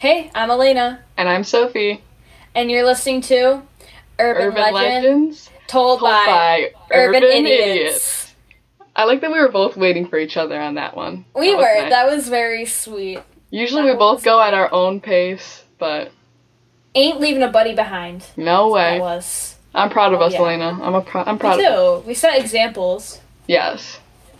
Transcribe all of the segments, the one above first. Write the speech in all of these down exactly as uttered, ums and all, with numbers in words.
Hey, I'm Elena. And I'm Sophie. And you're listening to Urban, Urban Legend, Legends told, told by, by Urban, Urban Idiots. Idiots. I like that we were both waiting for each other on that one. We that were. Nice. That was very sweet. Usually that we both go sweet. at our own pace, but... Ain't leaving a buddy behind. No way. That was. I'm proud of oh, us, yeah. Elena. I'm, a pro- I'm proud Me of too. us. We set examples. Yes.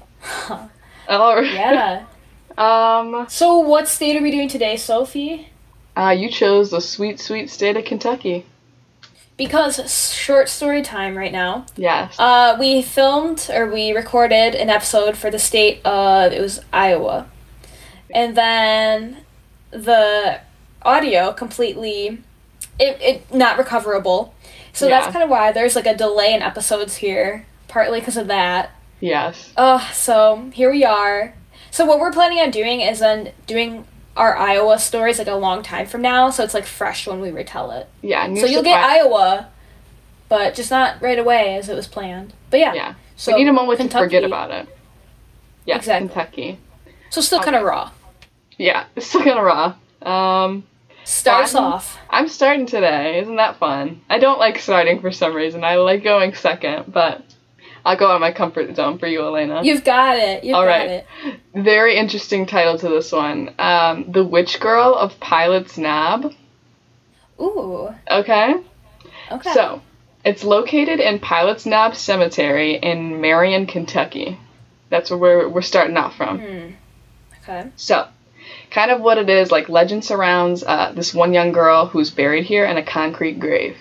All right. Yeah. um. So what state are we doing today, Sophie? Uh, you chose the sweet, sweet state of Kentucky. Because short story time right now. Yes. Uh, we filmed, or we recorded an episode for the state of, it was Iowa. And then the audio completely, it, it not recoverable. So Yeah. that's kind of why there's like a delay in episodes here, partly because of that. Yes. Uh, so here we are. So what we're planning on doing is then doing our Iowa stories like a long time from now, so it's like fresh when we retell it. Yeah. So you'll get Iowa, but just not right away as it was planned. But yeah. Yeah. So we need a moment Kentucky. to forget about it. Yeah, Exactly. Kentucky. So still kind of raw. Yeah, it's still kind of raw. Um, Start us I'm- off. I'm starting today. Isn't that fun? I don't like starting for some reason. I like going second, but I'll go out of my comfort zone for you, Elena. You've got it. You've All got right. it. Very interesting title to this one. Um, The Witch Girl of Pilot's Knob. Ooh. Okay? Okay. So, it's located in Pilot's Knob Cemetery in Marion, Kentucky. That's where we're, we're starting out from. Hmm. Okay. So, kind of what it is, like, legend surrounds uh, this one young girl who's buried here in a concrete grave.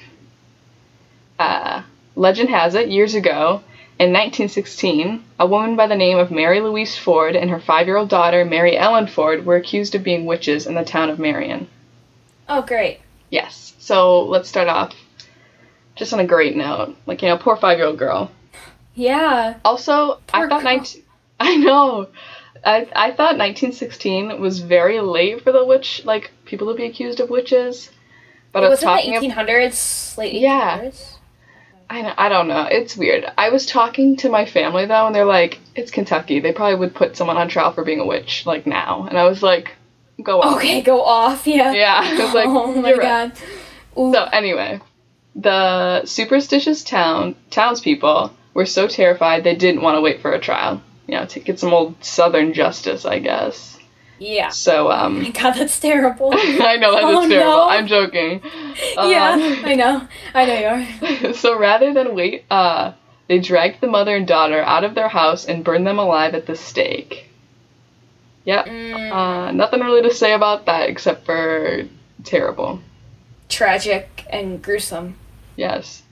Uh, legend has it, years ago, in nineteen sixteen, a woman by the name of Mary Louise Ford and her five-year-old daughter, Mary Ellen Ford, were accused of being witches in the town of Marion. Oh, great. Yes. So, let's start off just on a great note. Like, you know, poor five-year-old girl. Yeah. Also, Poor I thought girl. nineteen I know. I I thought nineteen sixteen was very late for the witch, like, people to be accused of witches. But I was was it the talking ab- eighteen hundreds? Late Yeah. eighteen hundreds? I know, I don't know. It's weird. I was talking to my family though, and they're like, "It's Kentucky. They probably would put someone on trial for being a witch like now." And I was like, "Go on." Okay, go off. Yeah. Yeah. I was like, oh my "You're right." god. Ooh. So anyway, the superstitious town townspeople were so terrified they didn't want to wait for a trial. You know, to get some old Southern justice, I guess. Yeah. So, Oh my um, god, that's terrible. I know that Oh, is terrible. no. I'm joking. yeah, Um, I know. I know you are. so rather than wait, uh, they dragged the mother and daughter out of their house and burned them alive at the stake. Yep. Mm, Uh, nothing really to say about that except for terrible. tragic and gruesome. Yes.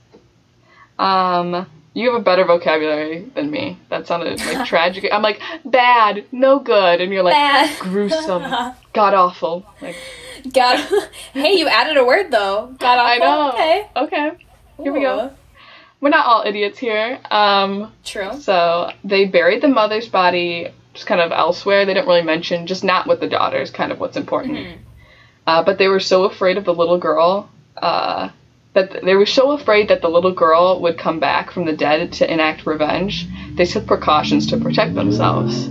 Um, you have a better vocabulary than me. That sounded like tragic. I'm like, bad, no good. And you're like, Bad. gruesome, god awful. Like, God. Hey, you added a word though. God awful. I know. Okay. Okay. Here we go. Ooh, We're not all idiots here. Um, True. so they buried the mother's body just kind of elsewhere. They didn't really mention, just not with the daughter is kind of what's important. Mhm. Uh, but they were so afraid of the little girl, uh, that th- they were so afraid that the little girl would come back from the dead to enact revenge, they took precautions to protect themselves.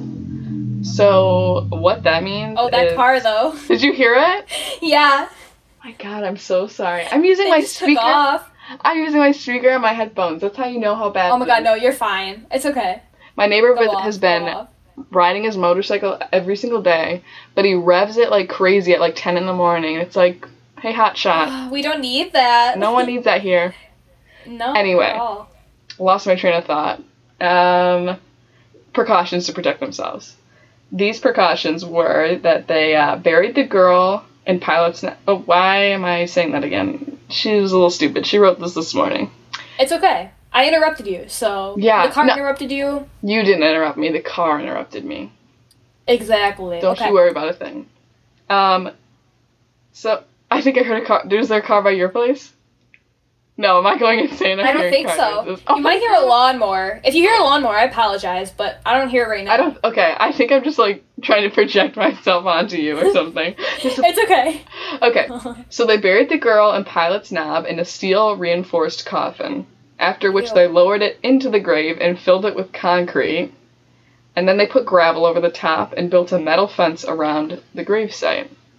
So what that means Oh, that is- car though. Did you hear it? Yeah. My god, I'm so sorry. I'm using They my just took speaker. off. I'm using my speaker and my headphones. That's how you know how bad Oh my it god, is. no, you're fine. It's okay. My neighbor Go vis- off, has go been off. riding his motorcycle every single day, but he revs it like crazy at like ten in the morning. It's like, hey, hot shot. We don't need that. No one needs that here. No. Anyway. At all. Lost my train of thought. Um, precautions to protect themselves. These precautions were that they uh, buried the girl in Pilot's Knob. Oh, why am I saying that again? She was a little stupid. She wrote this this morning. It's okay. I interrupted you, so Yeah, the car no. interrupted you. You didn't interrupt me. The car interrupted me. Exactly. Don't okay. you worry about a thing. Um, so, I think I heard a car. Is there a car by your place? No, am I going insane? I'm I don't hearing think car so. noises. Oh You might my hear a God. lawnmower. If you hear a lawnmower, I apologize, but I don't hear it right now. I don't. Okay, I think I'm just like trying to project myself onto you or something. Just- It's okay. okay, so they buried the girl in Pilot's Knob in a steel reinforced coffin, after which Ew. they lowered it into the grave and filled it with concrete, and then they put gravel over the top and built a metal fence around the gravesite.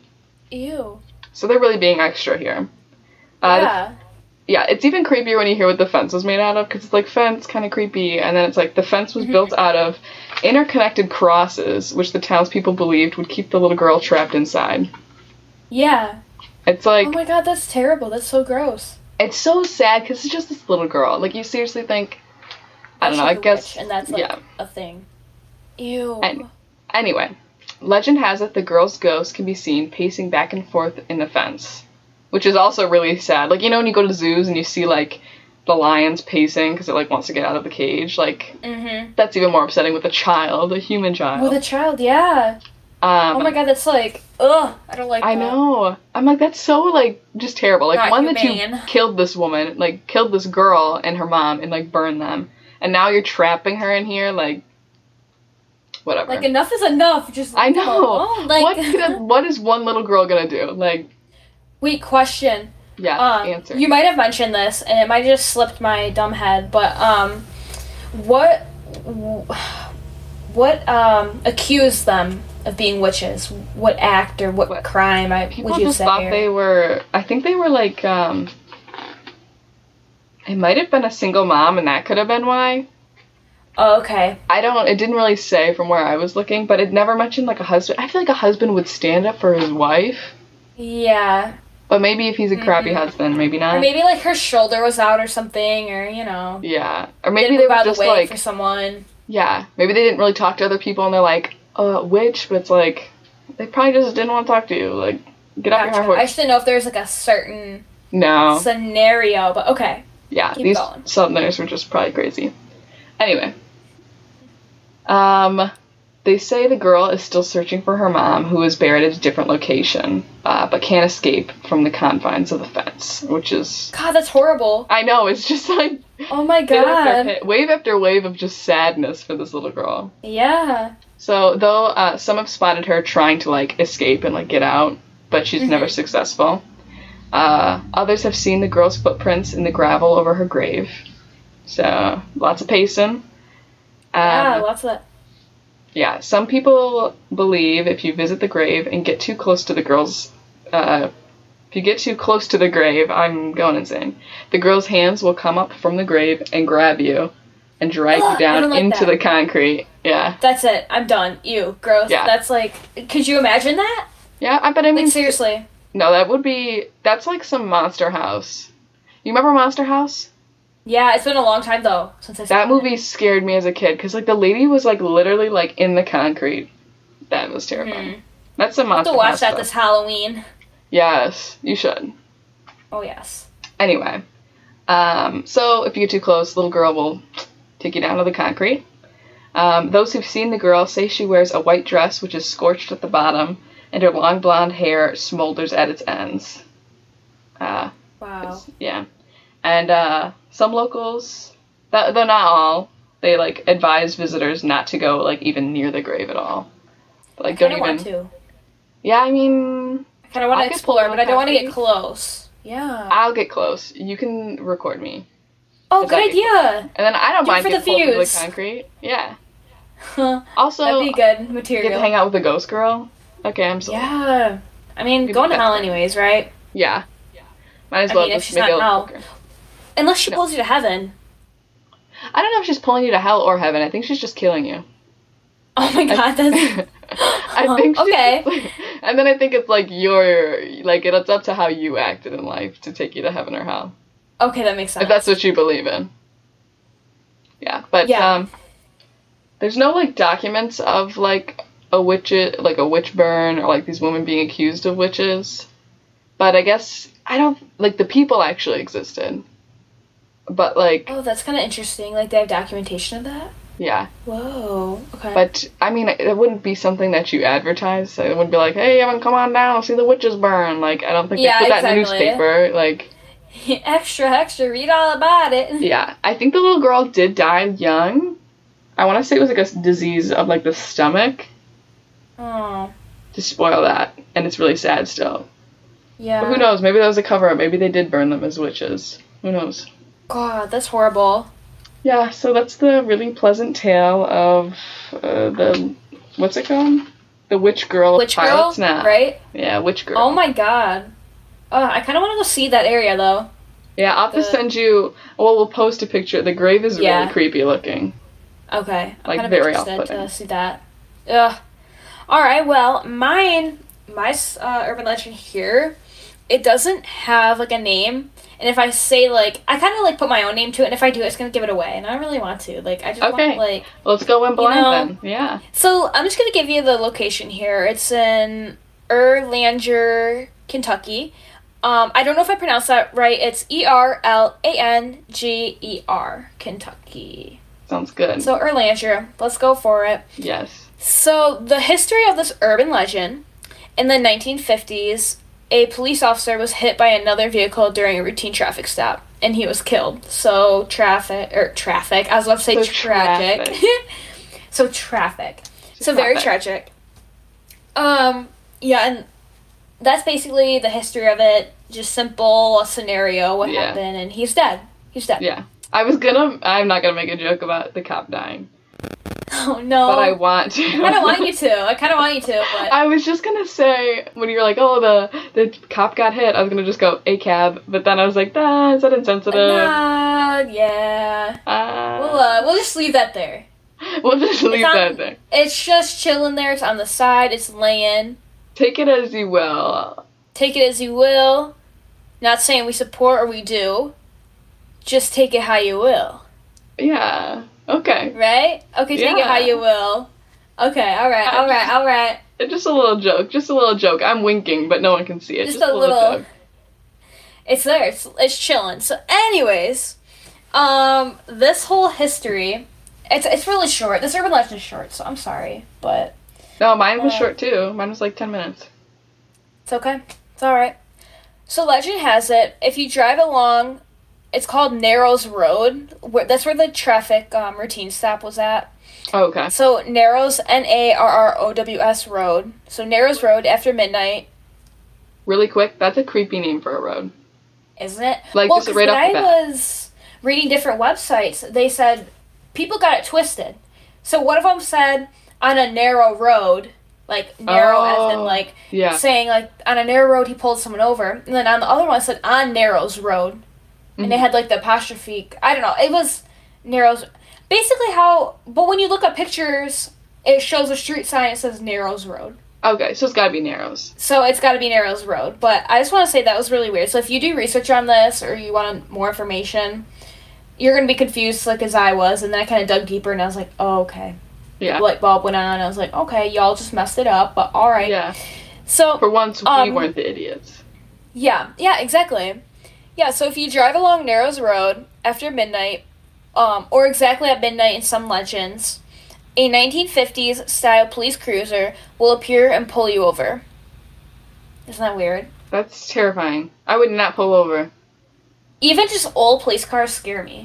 Ew. So they're really being extra here. Uh, Yeah. Yeah, it's even creepier when you hear what the fence was made out of, because it's like fence, kind of creepy, and then it's like the fence was built out of interconnected crosses, which the townspeople believed would keep the little girl trapped inside. Yeah. It's like, Oh my god, that's terrible. That's so gross. it's so sad, because it's just this little girl. Like, you seriously think, I don't know, I She's a guess, witch, and that's like yeah. a thing. Ew. And, anyway, legend has it the girl's ghost can be seen pacing back and forth in the fence. Which is also really sad. Like, you know when you go to zoos and you see, like, the lion's pacing because it, like, wants to get out of the cage? Like, Mm-hmm. that's even more upsetting with a child, a human child. With a child, yeah. Um, Oh my god, that's like, ugh, I don't like I that. know. I'm like, that's so, like, just terrible. Like, Not one, that you humane. killed this woman, like, killed this girl and her mom and, like, burned them. And now you're trapping her in here, like, whatever. Like, enough is enough. Just I leave them know. alone. Like, What, could a, what is one little girl gonna do? Like, wait, question. yeah, Um, answer. you might have mentioned this, and it might have just slipped my dumb head, but, um, what, what, um, accused them of being witches? What act or what, What- crime I, People would you just say thought here? they were, I think they were, like, um, it might have been a single mom, and that could have been why. Oh, okay. I don't, it didn't really say from where I was looking, but it never mentioned, like, a husband. I feel like a husband would stand up for his wife, Yeah. but maybe if he's a crappy Mhm. husband, maybe not. Or maybe, like, her shoulder was out or something, or, you know. Yeah. Or maybe Didn't they move were out of just, the way like, for someone. yeah, maybe they didn't really talk to other people, and they're like, uh, witch, but it's like, they probably just didn't want to talk to you. Like, get off your Gotcha. high horse. I just didn't know if there was, like, a certain No. scenario, but okay. Yeah, Keep these going. Southerners were just probably crazy. Anyway. Um, they say the girl is still searching for her mom, who is buried at a different location, uh, but can't escape from the confines of the fence, which is... God, that's horrible. I know, it's just like... Oh my hit after god. hit- wave after wave of just sadness for this little girl. Yeah. So, though uh, some have spotted her trying to, like, escape and, like, get out, but she's never Mhm. successful. Uh, others have seen the girl's footprints in the gravel over her grave. So, lots of pacing. Um, Yeah, lots of that. Yeah, some people believe if you visit the grave and get too close to the girl's, uh, if you get too close to the grave, I'm going insane. The girl's hands will come up from the grave and grab you and drag Ugh, you I down don't like into that. the concrete. Yeah. That's it. I'm done. Ew. Gross. Yeah. That's like, could you imagine that? Yeah, I but I mean, Like, seriously. no, that would be, that's like some Monster House. You remember Monster House? Yeah, it's been a long time, though, since I saw That it. movie scared me as a kid, because, like, the lady was, like, literally, like, in the concrete. That was terrifying. Mhm. That's some I'll have Monster to watch House that stuff. this Halloween. Yes, you should. Oh, yes. Anyway, um, so if you get too close, the little girl will take you down to the concrete. Um, those who've seen the girl say she wears a white dress, which is scorched at the bottom, and her long blonde hair smolders at its ends. Uh, Wow. yeah. And uh, some locals, th- they're not all, they, like, advise visitors not to go, like, even near the grave at all. Like, I don't kind of even... want to. Yeah, I mean... I kind of want I'll to get explore, pulled but I don't want to in get the close. Yeah. I'll get close. You can record me. Oh, if good I get idea. And then I don't Do it mind for the getting pulled into views. the concrete. Yeah. That'd Also, be good you get material. to hang out with the ghost girl. Okay, I'm sold. Yeah. I mean, Maybe going to that's hell great. anyways, right? Yeah. Might as I well mean, if just she's make not it a in little hell. quicker. Unless she No. pulls you to heaven. I don't know if she's pulling you to hell or heaven. I think she's just killing you. Oh my god, that's... I think she's Okay. just, like, and then I think it's like your like it's up to how you acted in life to take you to heaven or hell. Okay, that makes sense. If that's what you believe in. Yeah, but Yeah. um there's no like documents of like a witch like a witch burn or like these women being accused of witches. But I guess I don't like the people actually existed. But like Oh, that's kind of interesting. Like, they have documentation of that? yeah. Whoa. Okay. But I mean it wouldn't be something that you advertise. It wouldn't be like, "Hey, everyone come on down, see the witches burn." Like I don't think Yeah, they put that in the exactly. newspaper like extra, extra, read all about it. yeah, I think the little girl did die young. I want to say it was like a s- disease of like the stomach. Oh, To spoil that, and it's really sad still. yeah. But who knows? Maybe that was a cover up. Maybe they did burn them as witches. Who knows? God, that's horrible. Yeah, so that's the really pleasant tale of uh, the what's it called? The Witch Girl Witch Pilot's Girl, Nest. right? Yeah, Witch Girl. Oh my god. Uh, I kind of want to go see that area though. Yeah, I'll have The- to send you. Well, we'll post a picture. The grave is Yeah. really creepy looking. Okay, I'm Like, kind of very interested off-putting. to see that. Ugh. All right, well, mine, my uh, urban legend here, it doesn't have like a name, and if I say like, I kind of like put my own name to it, and if I do, it's gonna give it away, and I don't really want to. Like, I just Okay. want like. Let's go in blind know- then. Yeah. So I'm just gonna give you the location here. It's in Erlanger, Kentucky. Um, I don't know if I pronounced that right. It's E R L A N G E R, Kentucky. Sounds good. So Erlanger, let's go for it. Yes. So the history of this urban legend: in the nineteen fifties, a police officer was hit by another vehicle during a routine traffic stop, and he was killed. So traffic or traffic. I was about to say So tragic. traffic. So traffic. So very Traffic. tragic. Um. Yeah, and that's basically the history of it. Just simple scenario. What Yeah. happened, and he's dead. He's dead. Yeah. I was gonna. I'm not gonna make a joke about the cop dying, Oh no. but I want to. I kind of want you to. I kind of want you to, but I was just gonna say when you were like, "Oh, the the cop got hit," I was gonna just go a cab, but then I was like, "Nah, is that insensitive?" nah, yeah. Uh, We'll uh, we'll just leave that there. we'll just leave on- that there. It's just chilling there. It's on the side. It's laying. Take it as you will. Take it as you will. Not saying we support or we do. Just take it how you will. Yeah. Okay. Right? Okay, take it Yeah. how you will. Okay, alright, alright, alright. Just a little joke. Just a little joke. I'm winking, but no one can see it. Just Just, a little- joke. It's there. It's, it's chilling. So, anyways, um, this whole history, it's it's really short. This urban legend is short, so I'm sorry, but No, mine was Uh, short too. Mine was like ten minutes. it's okay. It's alright. So legend has it, if you drive along, it's called Narrows Road. Where, that's where the traffic um, routine stop was at. Oh, okay. So Narrows, N A R R O W S Road. So Narrows Road after midnight, Really quick, that's a creepy name for a road. isn't it? Like, well, just 'cause right when off the I bat. was reading different websites, they said people got it twisted. So one of them said on a narrow road, like narrow as in Oh, like Yeah. saying like on a narrow road he pulled someone over, and then on the other one it said on Narrows Road, and they Mhm. had like the apostrophe. I don't know. It was Narrows. Basically how, but when you look up pictures, it shows a street sign. It says Narrows Road. Okay, so it's gotta be Narrows. So it's got to be Narrows Road. But I just want to say that was really weird. So if you do research on this or you want more information, you're going to be confused like as I was. And then I kind of dug deeper and I was like, oh, okay. Yeah. The light bulb went on. I was like, okay, y'all just messed it up. But all right. Yeah. So, For once, we Um, weren't the idiots. yeah. Yeah, exactly. Yeah, so if you drive along Narrows Road after midnight, um, or exactly at midnight in some legends, a nineteen fifties style police cruiser will appear and pull you over. Isn't that weird? That's terrifying. I would not pull over. Even just old police cars scare me.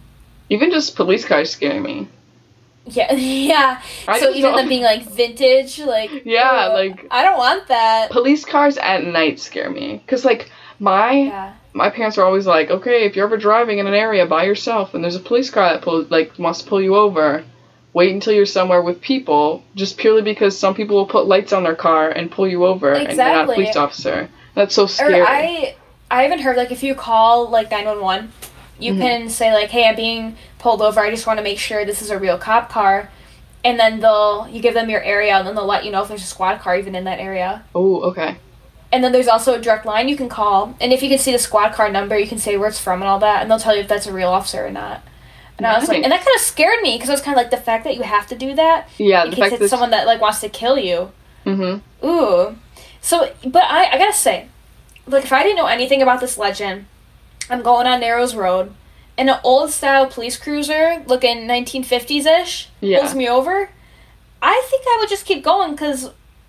Even just police cars scare me. Yeah, yeah. I so just even don't- them being like vintage, like Yeah, ugh, like- I don't want that. Police cars at night scare me. Cause like my Yeah, my parents are always like, okay, if you're ever driving in an area by yourself and there's a police car that pulls like wants to pull you over, wait until you're somewhere with people. Just purely because some people will put lights on their car and pull you over, and you're not a Exactly. police officer. That's so or scary. I I even heard like if you call like nine one one, you Mhm. can say like, hey, I'm being pulled over. I just want to make sure this is a real cop car, and then they'll you give them your area, and then they'll let you know if there's a squad car even in that area. Oh, okay. And then there's also a direct line you can call, and if you can see the squad car number, you can say where it's from and all that, and they'll tell you if that's a real officer or not. And I was like, Nice. and that kind of scared me because I was kind of like the fact that you have to do that Yeah, in the case fact it's that someone that like wants to kill you. Mm-hmm. Ooh, so but I I gotta say, like if I didn't know anything about this legend, I'm going on Narrows Road, and an old style police cruiser looking nineteen fifties ish Yeah. pulls me over. I think I would just keep going because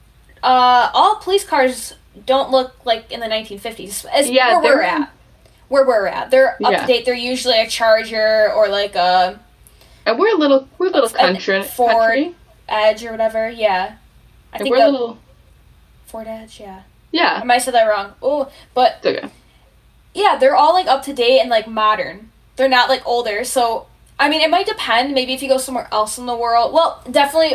uh, all police cars don't look like in the nineteen fifties. As Yeah, where we're they're- at. Where we're at, they're up Yeah. to date. They're usually a Charger or like a And we're a little we're a little An country. Ford country. Edge or whatever. Yeah, I And think we're a the little Ford Edge. Yeah, I yeah. might have said that wrong. Oh, but It's okay. yeah, they're all like up to date and like modern. They're not like older. So I mean, it might depend. Maybe if you go somewhere else in the world. Well, definitely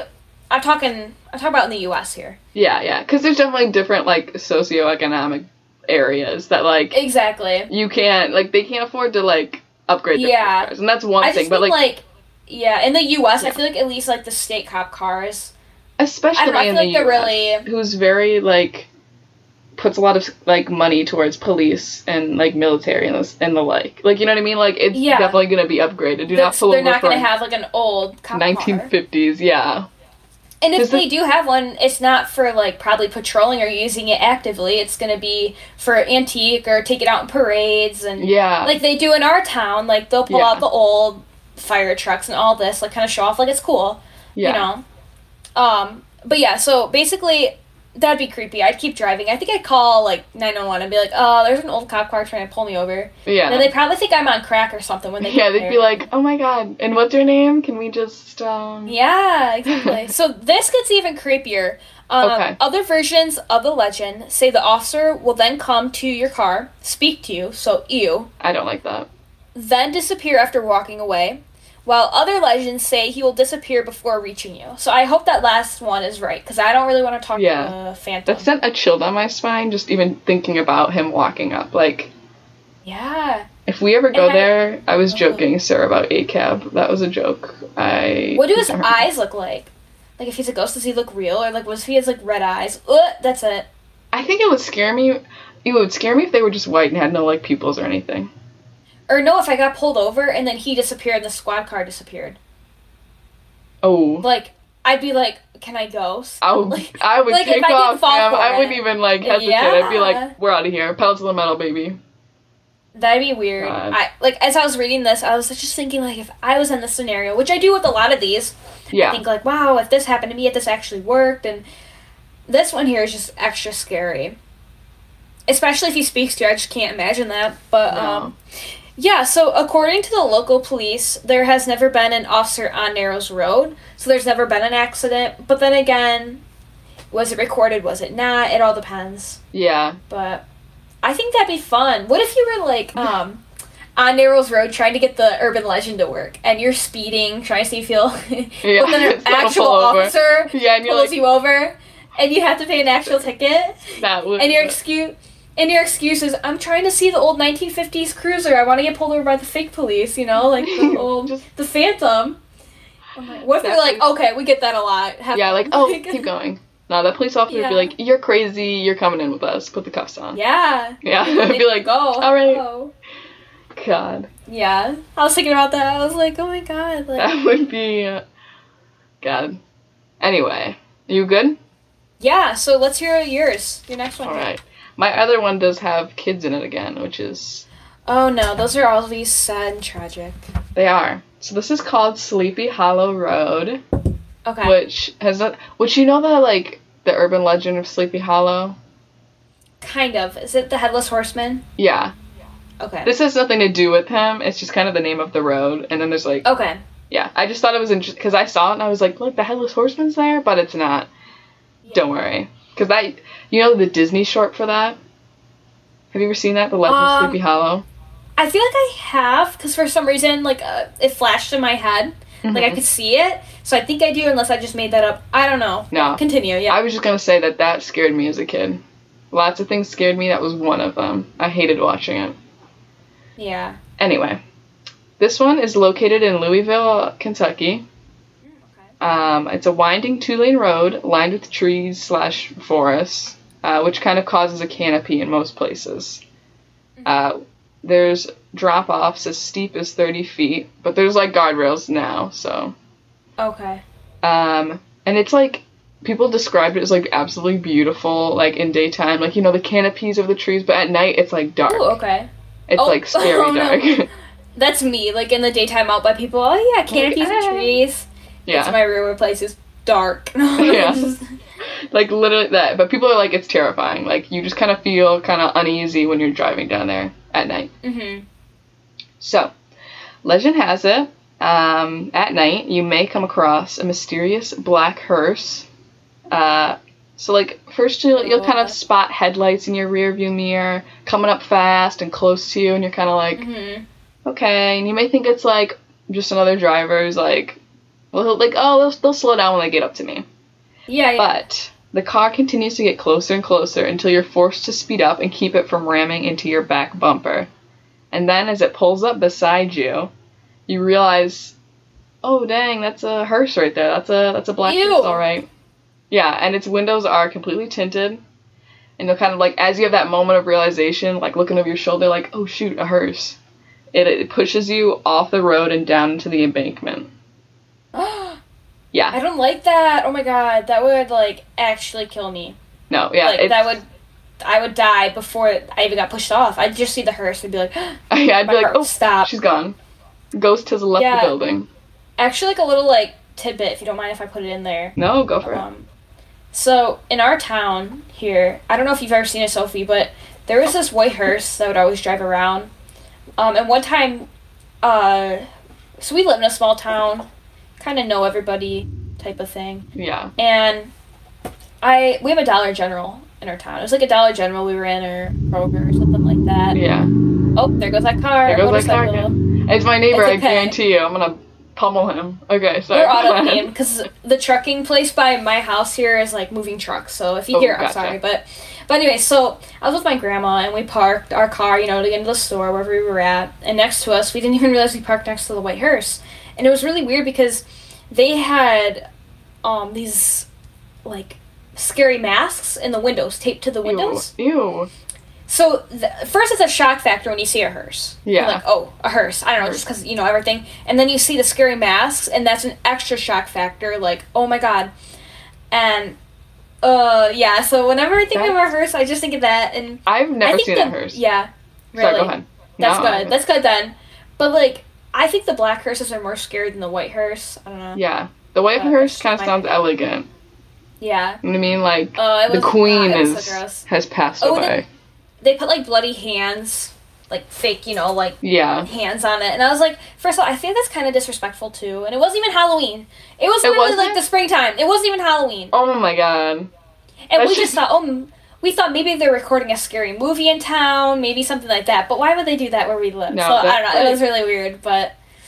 I'm talking. I'm talking about in the U S here. Yeah, yeah, because there's definitely different like socioeconomic areas that like Exactly. you can't like they can't afford to like upgrade their Yeah. police cars, and that's one I thing. just But mean, like, like, yeah, in the U S, Yeah. I feel like at least like the state cop cars, especially I don't know, I in feel the like they're U S, really- who's very like puts a lot of like money towards police and like military and this and the like. Like you know what I mean? Like it's Yeah. definitely gonna be upgraded. Do not that's- pull they're over not for going to have like an old cop nineteen car. fifties. Yeah. And if 'Cause the- they do have one, it's not for like probably patrolling or using it actively. It's going to be for antique or take it out in parades and Yeah. like they do in our town. Like they'll pull Yeah. out the old fire trucks and all this, like kind of show off, like it's cool. yeah. You know. Um. But yeah, so basically, that'd be creepy. I'd keep driving. I think I'd call like nine one one and be like, "Oh, there's an old cop car trying to pull me over." Yeah. And they probably think I'm on crack or something when they yeah, get they'd there. be like, "Oh my god, and what's your name? Can we just um Yeah, exactly. So this gets even creepier. Um, Okay. Other versions of the legend say the officer will then come to your car, speak to you, so ew, I don't like that." then disappear after walking away, while other legends say he will disappear before reaching you. So I hope that last one is right, because I don't really want to talk Yeah. to a phantom. That sent a chill down my spine just even thinking about him walking up. Like, Yeah. if we ever go And I- there, I was Oh. joking, sir, about A C A B. That was a joke. I. What do his eyes look like? Like, if he's a ghost, does he look real? Or, like, what if he has, like, red eyes? Ugh, that's it. I think it would scare me. It would scare me if they were just white and had no like pupils or anything. Or no, if I got pulled over and then he disappeared and the squad car disappeared. Oh. Like, I'd be like, can I ghost? I would, Like, I would like, if take I didn't off, fall ma'am. for I it. wouldn't even like hesitate. I'd be Yeah. like, "We're out of here. Pedal to the metal, baby." that'd be weird. God. I like as I was reading this, I was just thinking like if I was in this scenario, which I do with a lot of these, Yeah. I think like, wow, if this happened to me, if this actually worked, and this one here is just extra scary. Especially if he speaks to you, I just can't imagine that. But No. um yeah, so according to the local police, there has never been an officer on Narrows Road, so there's never been an accident. But then again, was it recorded, was it not? It all depends. Yeah. But I think that'd be fun. What if you were like um on Narrows Road trying to get the urban legend to work and you're speeding, trying to see if you'll Yeah. but then an Someone actual pull over. officer Yeah, and you're pulls like, you over and you have to pay an actual ticket that would. and your excuse and your excuse is I'm trying to see the old nineteen fifties cruiser. I want to get pulled over by the fake police, you know, like the old Just- the Phantom. I'm like, what if they're That like, police- okay, we get that a lot. Have Yeah, like, oh, keep going. No, that police officer would be Yeah. like, "You're crazy. You're coming in with us. Put the cuffs on." Yeah. Yeah. I'd They'd be like, go. "All right." go. God, Yeah. I was thinking about that. I was like, oh my god. Like, that would be. Uh, God. Anyway, you good? yeah, so let's hear yours. Your next one. All right. My other one does have kids in it again, which is Oh no, those are always sad and tragic. they are. So this is called Sleepy Hollow Road, Okay. which has a, which you know the like the urban legend of Sleepy Hollow. Kind of. Is it the Headless Horseman? Yeah. Okay. This has nothing to do with him. It's just kind of the name of the road, and then there's like Okay. yeah. I just thought it was interesting because I saw it and I was like, look, the Headless Horseman's there, but it's not. Don't worry, because that you know the Disney short for that. Have you ever seen that? The Legend of Um, Sleepy Hollow. I feel like I have, because for some reason, like, uh, it flashed in my head. Like, I Mhm. could see it. So I think I do, unless I just made that up. I don't know. No. Continue, yeah. I was just gonna say that that scared me as a kid. Lots of things scared me. That was one of them. I hated watching it. yeah. Anyway, this one is located in Louisville, Kentucky. Okay. Um, it's a winding two-lane road lined with trees slash forests, uh, which kind of causes a canopy in most places. Uh, there's drop-offs as steep as thirty feet, but there's like guardrails now, so. Okay. Um, and it's like, people described it as like absolutely beautiful, like in daytime, like, you know, the canopies of the trees, but at night it's like dark. Ooh, okay. It's Oh, like scary oh, no. dark. That's me, like, in the daytime out by people. Oh, yeah, canopies ah. and trees. It's Yeah. my real place is dark. Yeah. Like literally that, but people are like, it's terrifying. Like you just kind of feel kind of uneasy when you're driving down there at night. Mm-hmm. So, legend has it, um, at night you may come across a mysterious black hearse. Uh, so like first you'll, you'll kind of spot headlights in your rear view mirror coming up fast and close to you, and you're kind of like, Mm-hmm. okay, and you may think it's like just another driver who's like, well, like, oh, they'll, they'll slow down when they get up to me. Yeah, yeah. But the car continues to get closer and closer until you're forced to speed up and keep it from ramming into your back bumper. And then as it pulls up beside you, you realize, oh dang, that's a hearse right there. That's a that's a black Ew. hearse, all right. Yeah, and its windows are completely tinted. And you'll kind of like, as you have that moment of realization, like looking over your shoulder, like, oh shoot, a hearse. It, it pushes you off the road and down into the embankment. Yeah. I don't like that. Oh my god, that would like actually kill me. No, yeah. Like that would, I would die before I even got pushed off. I'd just see the hearse and be like, yeah, I'd be like, oh, stop. She's gone. Ghost has left Yeah. the building. Actually, like a little like tidbit, if you don't mind if I put it in there. No, go for Um, it. So in our town here, I don't know if you've ever seen it, Sophie, but there was this white hearse that would always drive around. Um, and one time, uh, so we live in a small town, kind of know everybody type of thing. Yeah. And I we have a Dollar General in our town. It was like a Dollar General we were in, or Kroger or something like that. Yeah. Oh, there goes that car. There goes that car motorcycle. again. It's my neighbor, It's I okay. guarantee you. I'm gonna pummel him. Okay, sorry. We're auto Go ahead. themed because the trucking place by my house here is like moving trucks. So if you Oh, hear, I'm gotcha. sorry, but but anyway, so I was with my grandma and we parked our car, you know, to get into the store wherever we were at, and next to us, we didn't even realize we parked next to the white hearse, and it was really weird because they had um these like scary masks in the windows taped to the windows. Ew. Ew. So th- first, it's a shock factor when you see a hearse. Yeah. You're like, oh, a hearse. I don't know, just because you know everything. And then you see the scary masks, and that's an extra shock factor. Like, oh my god. And, uh, yeah. So whenever I think of a That's- hearse, I just think of that. And I've I never think seen the, a hearse. Yeah. Really. Sorry, go ahead. That's No, good. That's good then. But like, I think the black hearses are more scary than the white hearse. I don't know. Yeah. The white Uh, hearse that's kind of my sounds opinion. elegant. Yeah. You know what I mean? Like, Uh, it the was, queen uh, it was is so gross. has passed Oh, away. They put like bloody hands, like fake, you know, like Yeah. hands on it, and I was like, first of all, I think that's kind of disrespectful too, and it wasn't even Halloween. It was It literally wasn't? like the springtime. It wasn't even Halloween, Oh my god. and That's we just- just thought, oh, m- we thought maybe they're recording a scary movie in town, maybe something like that. But why would they do that where we live? No, so I that's don't know. It like- was really weird, but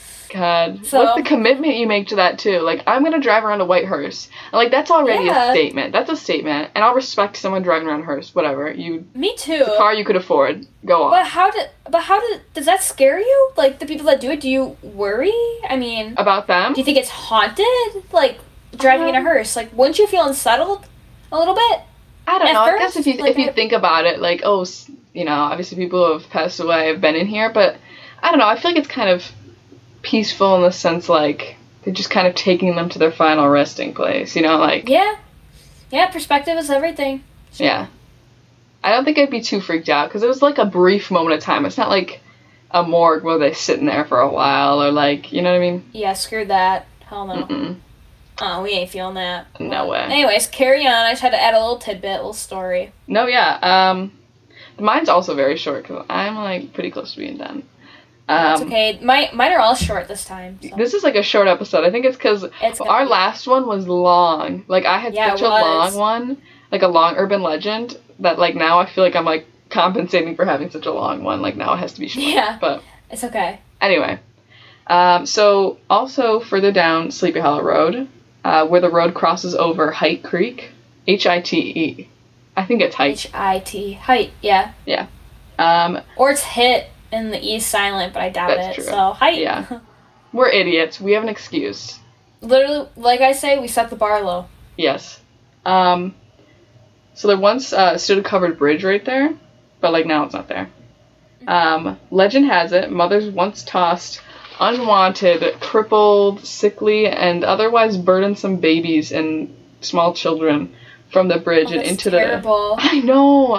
God. So- What's the commitment you make to that too? Like, I'm gonna drive around a white hearse. Like, that's already Yeah. a statement. That's a statement. And I'll respect someone driving around a hearse. Whatever. You me too. car you could afford. Go on. But how did? But how did? Does that scare you? Like the people that do it, do you worry? I mean, About them? do you think it's haunted? Like driving in a Um, hearse? Like, wouldn't you feel unsettled a little bit? I don't At know. I guess first, if you like, if you I- think about it, like, oh, s- you know, obviously people who have passed away have been in here, but I don't know. I feel like it's kind of peaceful in the sense like they're just kind of taking them to their final resting place. You know, like Yeah. Yeah, perspective is everything. So- yeah. I don't think I'd be too freaked out because it was like a brief moment of time. It's not like a morgue where they're sitting there for a while or like, you know what I mean? Yeah, screw that. Hell no. Mm-mm. Oh, we ain't feeling that. No way. Anyways, carry on. I just had to add a little tidbit, a little story. No, yeah. Um, mine's also very short because I'm like pretty close to being done. Um, It's okay. My, mine are all short this time. So. This is like a short episode. I think it's because It's gonna our be- last one was long. Like I had Yeah, such it a long was. one, like a long urban legend, that like now I feel like I'm like compensating for having such a long one. Like now it has to be short. Yeah. But It's okay. anyway, um, so also further down Sleepy Hollow Road, uh, where the road crosses over Height Creek, H I T E. I think it's Height. H I T. Height, yeah. Um, Or it's hit in the E silent, but I doubt That's it. true. So, height. Yeah. we're idiots. We have an excuse. Literally, like I say, we set the bar low. Yes. Um, so there once uh, stood a covered bridge right there, but like now it's not there. Um, legend has it, mothers once tossed unwanted, crippled, sickly, and otherwise burdensome babies and small children from the bridge Oh, and that's into terrible. the. I know.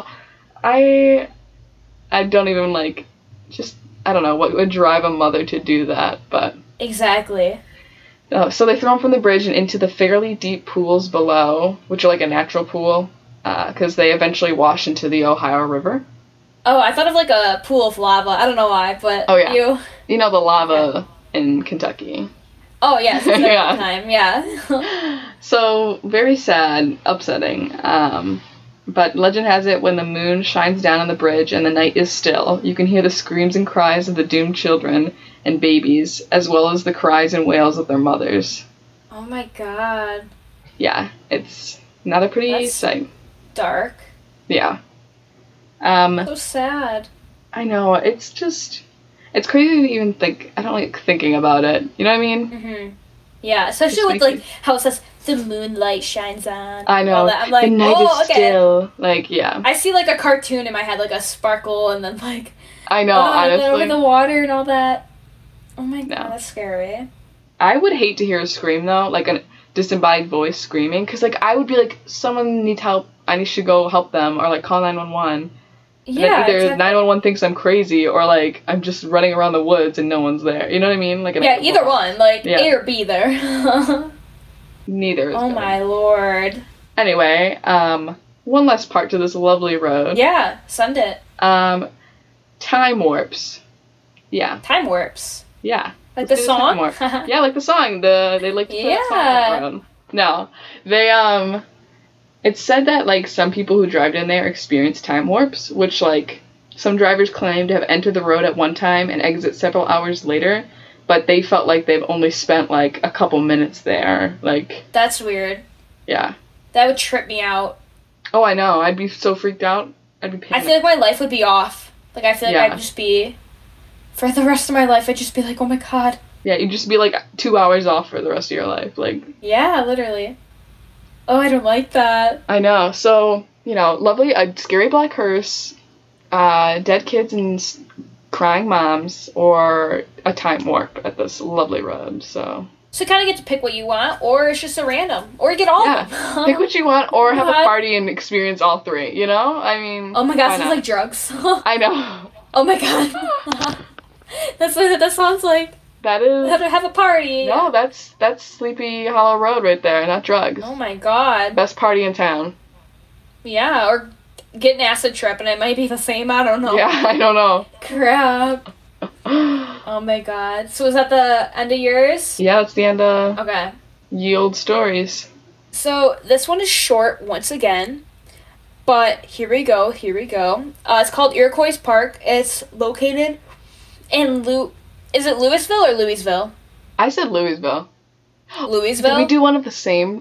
I. I don't even like. Just I don't know what would drive a mother to do that, but. Exactly. Uh, so they throw them from the bridge and into the fairly deep pools below, which are like a natural pool, because they eventually wash into the Ohio River. Oh, I thought of like a pool of lava. I don't know why, but Oh, yeah. you. You know, the lava in Kentucky. Oh yes, it's Yeah. yeah. time. Yeah. So, very sad, upsetting. Um, but legend has it when the moon shines down on the bridge and the night is still, you can hear the screams and cries of the doomed children and babies, as well as the cries and wails of their mothers. Oh my god. yeah, it's not a pretty That's sight. dark. Yeah. Um, So sad. I know, it's just, it's crazy to even think, I don't like thinking about it, you know what I mean? Mm-hmm. Yeah, especially Just with makes like me- how it says the moonlight shines on. I and all know, that. I'm like, the night oh, is okay. still, like, yeah. I see like a cartoon in my head, like a sparkle, and then like I know, oh, honestly. over the water and all that. Oh my god, No. that's scary. I would hate to hear a scream, though, like a disembodied voice screaming, because, like, I would be like, someone needs help, I should go help them, or, like, call nine one one. And then Yeah, either exactly. nine one one thinks I'm crazy, or, like, I'm just running around the woods and no one's there. You know what I mean? Like, an Yeah, either one, like Yeah. A or B there. Neither is Oh good. my lord. Anyway, um, one last part to this lovely road. Yeah, send it. Um, time warps. Yeah, Time warps. yeah. Like Let's the do time song? warp. Yeah, like the song. The they like to put that song Yeah. around. No, they um, it's said that like some people who drive in there experience time warps, which like some drivers claim to have entered the road at one time and exit several hours later, but they felt like they've only spent like a couple minutes there. Like, That's weird. yeah. That would trip me out. Oh, I know. I'd be so freaked out. I'd be I panicked. feel like my life would be off. Like, I feel like Yeah. I'd just be, for the rest of my life, I'd just be like, oh my god. Yeah, you'd just be like two hours off for the rest of your life. Like, Yeah, literally. Oh, I don't like that. I know. So, you know, lovely, a scary black hearse, uh, dead kids and s- crying moms, or a time warp at this lovely road. So, So you kind of get to pick what you want, or it's just a random. Or you get all yeah, of them. pick what you want, or have a God. party and experience all three. You know, I mean, Oh my god, why sounds not? like drugs. I know. Oh my god. That's what that sounds like. That Have is. to have a party. No, that's that's Sleepy Hollow Road right there, not drugs. Oh my god. Best party in town. Yeah, or get an acid trip and it might be the same. I don't know. Yeah, I don't know. Crap. Oh my god. So is that the end of yours? Yeah, that's the end of Okay. Ye Old Stories. So this one is short once again. But here we go, here we go. Uh, it's called Iroquois Park. It's located in Lu... Is it Louisville or Louisville? I said Louisville. Louisville? Did we do one of the same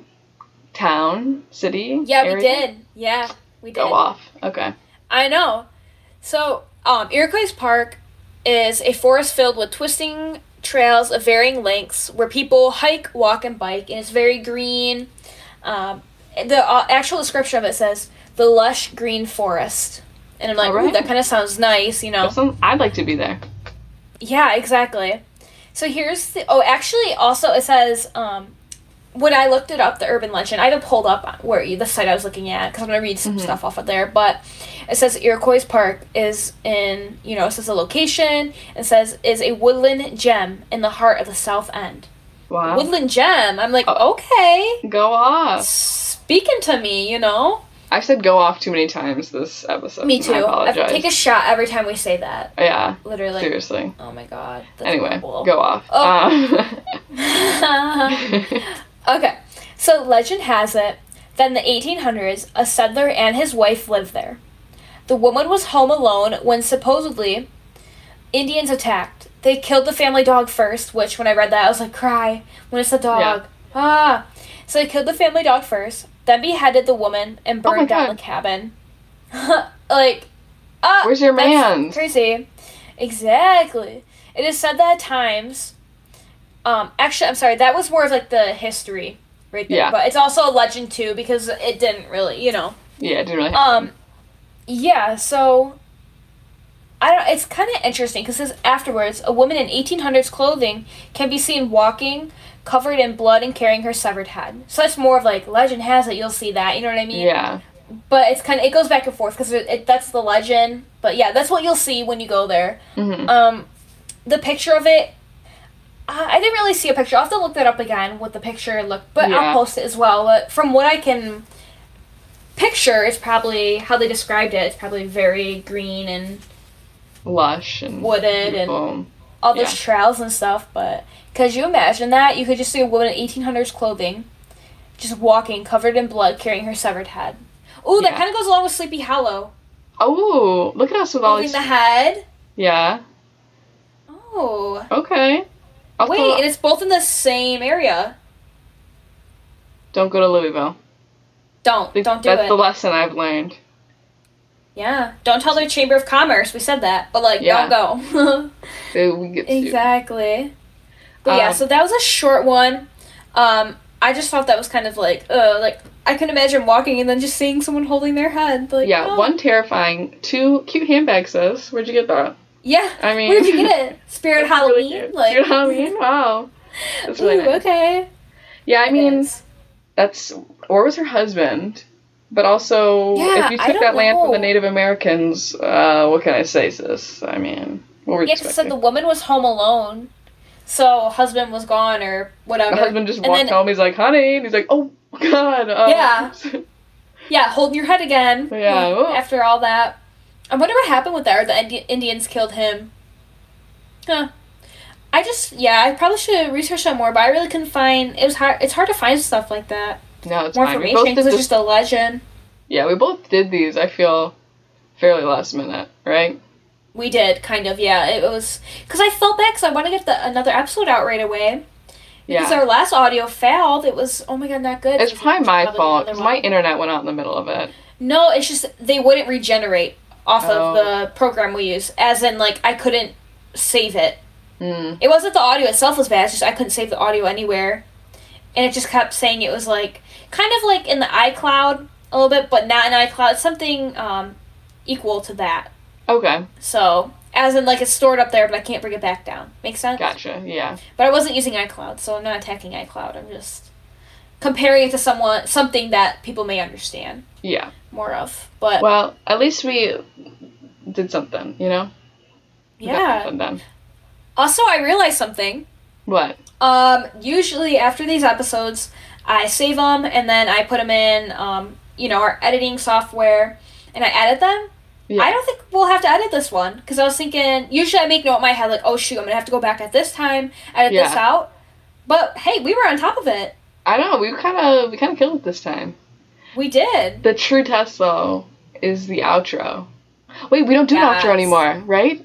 town, city? Yeah, we area? did. Yeah, we did. Go off. Okay. I know. So, um, Iroquois Park is a forest filled with twisting trails of varying lengths where people hike, walk, and bike, and it's very green. Um, the uh, actual description of it says the lush green forest, and I'm like, ooh, Alright. that kind of sounds nice, you know? That sounds- I'd like to be there. Yeah, exactly. So here's the. Oh, actually, also it says. Um, when I looked it up, the urban legend, I had to pull up where you, the site I was looking at because I'm gonna read some Mhm. stuff off of there. But it says Iroquois Park is in, you know, it says a location. It says is a woodland gem in the heart of the South End. Wow. Woodland gem. I'm like, Oh. okay, Go off. speaking to me, you know. I've said go off too many times this episode. Me I too. I apologize. take a shot every time we say that. yeah. Literally. Seriously. Oh my god. That's Anyway, horrible. go off. Oh. Um, Okay, so legend has it that in the eighteen hundreds, a settler and his wife lived there. The woman was home alone when supposedly Indians attacked. They killed the family dog first, which when I read that, I was like, cry when it's a dog. Ah. So they killed the family dog first, then beheaded the woman and Oh my burned down God. the cabin. like, ah, Where's your that's mans? Crazy. Exactly. It is said that at times. Um, actually, I'm sorry. That was more of like the history, right there. Yeah. But it's also a legend too because it didn't really, you know. yeah, it didn't really happen. Um, yeah. So, I don't. It's kind of interesting because says afterwards, a woman in eighteen hundreds clothing can be seen walking, covered in blood and carrying her severed head. So that's more of like legend has it. You'll see that. You know what I mean? yeah. But it's kind of it goes back and forth because it, it, that's the legend. But yeah, that's what you'll see when you go there. hmm Um, the picture of it, uh, I didn't really see a picture. I'll have to look that up again, what the picture looked, but Yeah. I'll post it as well. But from what I can picture, it's probably, how they described it, it's probably very green and Lush and wooded and beautiful. all those Yeah. trails and stuff. But could you imagine that? You could just see a woman in eighteen hundreds clothing, just walking, covered in blood, carrying her severed head. Ooh, that Yeah. kind of goes along with Sleepy Hollow. Oh, look at us with all Moving these. the head. Yeah. Oh. Okay. I'll Wait, throw- and it's both in the same area. Don't go to Louisville. Don't. Think Don't do that's it. the lesson I've learned. Yeah. Don't tell their Chamber of Commerce. We said that. But, like, Yeah. don't go. We get sued. Exactly. But, yeah, Um, so that was a short one. Um, I just thought that was kind of, like, uh, like, I can imagine walking and then just seeing someone holding their head. Like, Yeah, oh. one terrifying. Two cute handbags, sis. Where'd you get that? Yeah. I mean... Where'd you get it? Spirit That's really Halloween? cute. like, Spirit Halloween? Wow. That's really Ooh, nice. okay. Yeah, I It mean, is. that's... Or was her husband. But also, Yeah, if you I took don't that land from the know. Native Americans, uh, what can I say, sis? I mean, what were you Yeah, 'cause it said expecting? the woman was home alone, so husband was gone or whatever. The husband just And walked then- home, he's like, honey, and he's like, oh, God. Uh, Yeah. Yeah, holding your head again. Yeah, like, oh. After all that. I wonder what happened with that, or the Indi- Indians killed him. Huh. I just, yeah, I probably should have researched that more, but I really couldn't find, it was hard, it's hard to find stuff like that. No, it's More fine. We information, both did because it's this, just a legend. yeah, we both did these, I feel, fairly last minute, right? We did, kind of, yeah. It was, because I felt bad, because I want to get the another episode out right away. Because Yeah. our last audio failed. It was, oh my god, not good. It's It was probably my probably fault, another because one. my internet went out in the middle of it. No, it's just they wouldn't regenerate off Oh. of the program we use. As in, like, I couldn't save it. Mm. It wasn't the audio itself was bad, it's just I couldn't save the audio anywhere. And it just kept saying it was, like, kind of like in the iCloud a little bit, but not in iCloud. It's something um, equal to that. Okay, So, as in, like, it's stored up there, but I can't bring it back down. Make sense? gotcha, yeah. But I wasn't using iCloud, so I'm not attacking iCloud. I'm just comparing it to someone something that people may understand Yeah. more of. But Well, at least we did something, you know? We got yeah. something done. Also, I realized something. What? Um, usually after these episodes, I save them and then I put them in, um, you know, our editing software, and I edit them. Yeah. I don't think we'll have to edit this one because I was thinking. Usually, I make note in my head like, "Oh shoot, I'm gonna have to go back at this time, edit this Yeah. out." But hey, we were on top of it. I know, we kind of we kind of killed it this time. We did. The true test, though, is the outro. Wait, we don't do Yes. an outro anymore, right?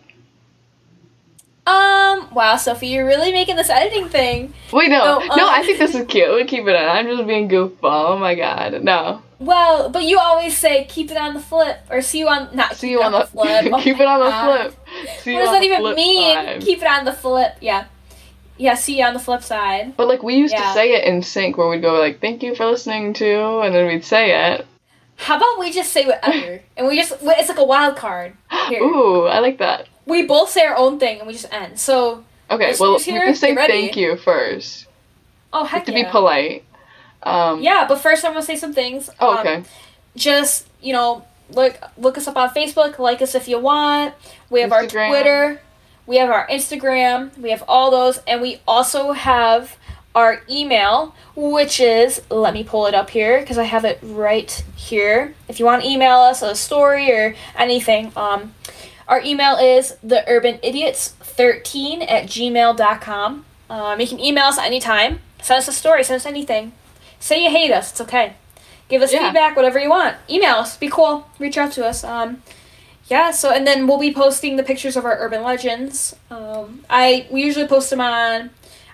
Um. Wow, Sophie, you're really making this editing thing. Wait, no. No, No, um, I think this is cute. We keep it in. I'm just being goofball. Oh my god. No. Well, but you always say keep it on the flip or see you on not See keep you it on the flip. Oh keep my it on the God. flip. See What you does on that the even flip mean? side. Keep it on the flip. Yeah. Yeah, see you on the flip side. But like we used Yeah. to say it in sync where we'd go like, "Thank you for listening to," and then we'd say it. How about we just say whatever and we just it's like a wild card. Here. Ooh, I like that. We both say our own thing and we just end. So Okay, Listeners well we here, can say get ready. thank you first. oh We heck have to yeah. be polite. Um, Yeah, but first I'm gonna say some things. Oh, Um, okay. Just, you know, look look us up on Facebook, like us if you want. We have Instagram. our Twitter, we have our Instagram, we have all those, and we also have our email, which is, let me pull it up here because I have it right here. If you want to email us a story or anything, um, our email is the urban idiots thirteen at gmail dot com. Um, you can email us anytime. Send us a story, send us anything. Say you hate us, it's okay. Give us Yeah. feedback, whatever you want. Email us, be cool, reach out to us. Um, yeah, so, and then we'll be posting the pictures of our urban legends. Um, I, we usually post them on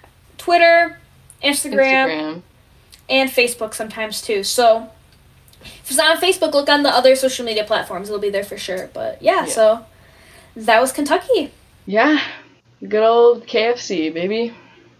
Twitter, Instagram, Instagram. and Facebook sometimes too. So if it's not on Facebook, look on the other social media platforms. It'll be there for sure. But yeah, Yeah. so that was Kentucky. Yeah. Good old K F C, baby.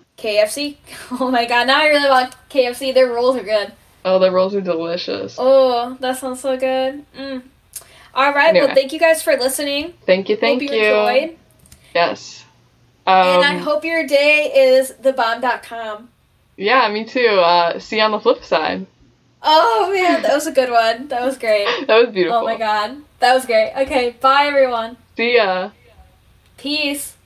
K F C. Oh my god, now I really want K F C. Their rolls are good. Oh, the rolls are delicious. Oh, that sounds so good. Mm. All right, Anyway. well, thank you guys for listening. Thank you, thank hope you. you enjoyed. Yes. Um, And I hope your day is the bomb dot com. Yeah, me too. Uh, see you on the flip side. Oh man, that was a good one. That was great. That was beautiful. Oh my god. That was great. Okay, bye everyone. See ya. Peace.